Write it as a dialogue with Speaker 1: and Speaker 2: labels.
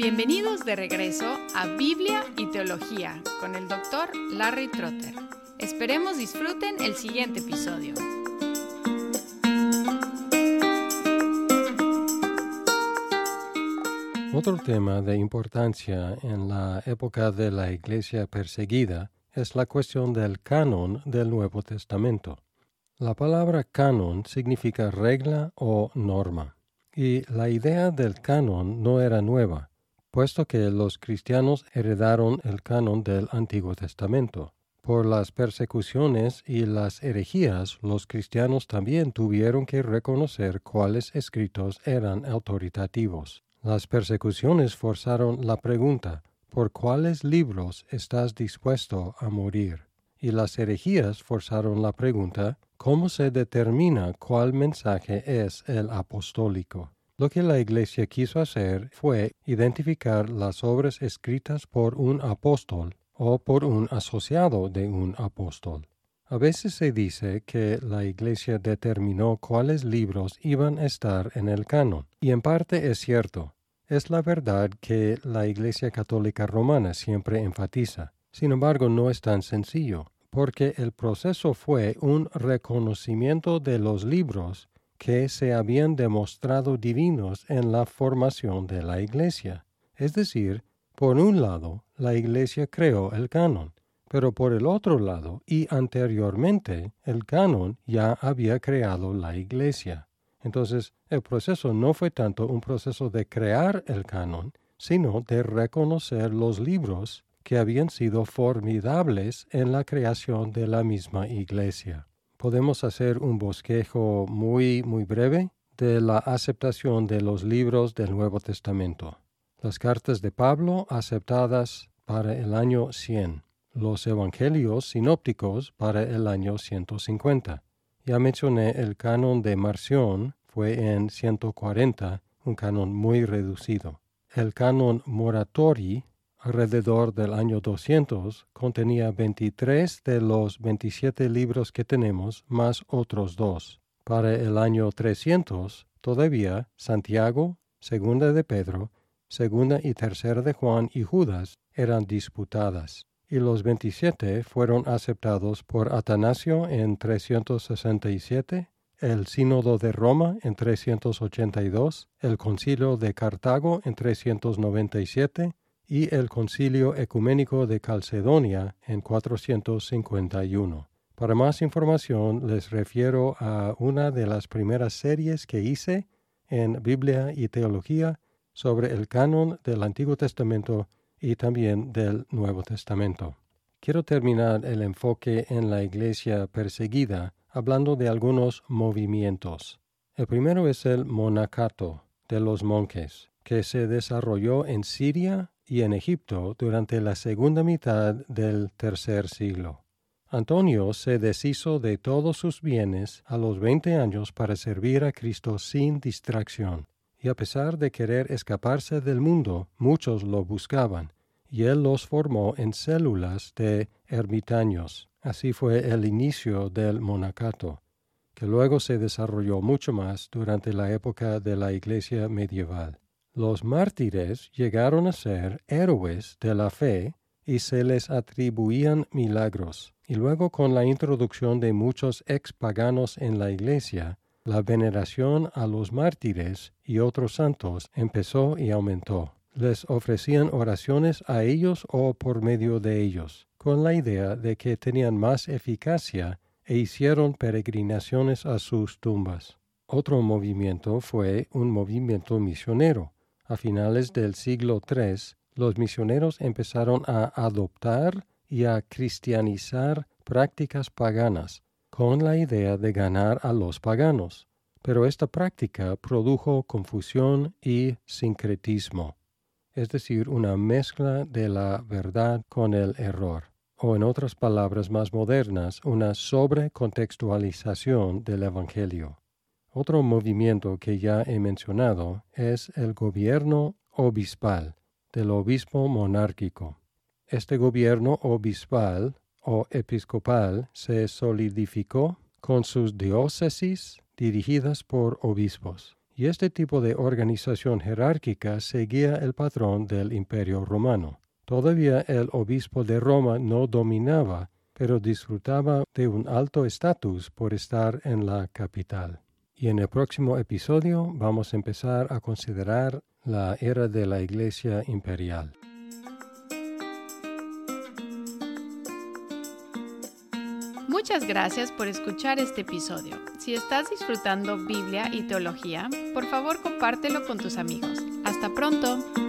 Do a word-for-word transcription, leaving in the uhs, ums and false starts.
Speaker 1: Bienvenidos de regreso a Biblia y Teología con el doctor Larry Trotter. Esperemos disfruten el siguiente episodio.
Speaker 2: Otro tema de importancia en la época de la Iglesia perseguida es la cuestión del canon del Nuevo Testamento. La palabra canon significa regla o norma, y la idea del canon no era nueva, puesto que los cristianos heredaron el canon del Antiguo Testamento. Por las persecuciones y las herejías, los cristianos también tuvieron que reconocer cuáles escritos eran autoritativos. Las persecuciones forzaron la pregunta, ¿por cuáles libros estás dispuesto a morir? Y las herejías forzaron la pregunta, ¿cómo se determina cuál mensaje es el apostólico? Lo que la Iglesia quiso hacer fue identificar las obras escritas por un apóstol o por un asociado de un apóstol. A veces se dice que la Iglesia determinó cuáles libros iban a estar en el canon, y en parte es cierto. Es la verdad que la Iglesia Católica Romana siempre enfatiza. Sin embargo, no es tan sencillo, porque el proceso fue un reconocimiento de los libros que se habían demostrado divinos en la formación de la Iglesia. Es decir, por un lado, la Iglesia creó el canon, pero por el otro lado, y anteriormente, el canon ya había creado la Iglesia. Entonces, el proceso no fue tanto un proceso de crear el canon, sino de reconocer los libros que habían sido formidables en la creación de la misma Iglesia. Podemos hacer un bosquejo muy, muy breve de la aceptación de los libros del Nuevo Testamento. Las cartas de Pablo aceptadas para el año cien. Los evangelios sinópticos para el año ciento cincuenta. Ya mencioné el canon de Marción, fue en ciento cuarenta, un canon muy reducido. El canon Moratori, alrededor del año doscientos, contenía veintitrés de los veintisiete libros que tenemos, más otros dos. Para el año trescientos, todavía, Santiago, Segunda de Pedro, Segunda y Tercera de Juan y Judas eran disputadas, y los veintisiete fueron aceptados por Atanasio en trescientos sesenta y siete, el Sínodo de Roma en trescientos ochenta y dos, el Concilio de Cartago en trescientos noventa y siete, y el Concilio Ecuménico de Calcedonia en cuatrocientos cincuenta y uno. Para más información les refiero a una de las primeras series que hice en Biblia y Teología sobre el canon del Antiguo Testamento y también del Nuevo Testamento. Quiero terminar el enfoque en la Iglesia perseguida hablando de algunos movimientos. El primero es el monacato de los monjes, que se desarrolló en Siria y en Egipto durante la segunda mitad del tercer siglo. Antonio se deshizo de todos sus bienes a los veinte años para servir a Cristo sin distracción, y a pesar de querer escaparse del mundo, muchos lo buscaban, y él los formó en células de ermitaños. Así fue el inicio del monacato, que luego se desarrolló mucho más durante la época de la Iglesia medieval. Los mártires llegaron a ser héroes de la fe y se les atribuían milagros. Y luego, con la introducción de muchos expaganos en la Iglesia, la veneración a los mártires y otros santos empezó y aumentó. Les ofrecían oraciones a ellos o por medio de ellos, con la idea de que tenían más eficacia e hicieron peregrinaciones a sus tumbas. Otro movimiento fue un movimiento misionero. A finales del siglo tercero, los misioneros empezaron a adoptar y a cristianizar prácticas paganas, con la idea de ganar a los paganos. Pero esta práctica produjo confusión y sincretismo, es decir, una mezcla de la verdad con el error, o en otras palabras más modernas, una sobrecontextualización del Evangelio. Otro movimiento que ya he mencionado es el gobierno obispal, del obispo monárquico. Este gobierno obispal o episcopal se solidificó con sus diócesis dirigidas por obispos, y este tipo de organización jerárquica seguía el patrón del Imperio Romano. Todavía el obispo de Roma no dominaba, pero disfrutaba de un alto estatus por estar en la capital. Y en el próximo episodio vamos a empezar a considerar la era de la Iglesia imperial.
Speaker 1: Muchas gracias por escuchar este episodio. Si estás disfrutando Biblia y teología, por favor compártelo con tus amigos. Hasta pronto.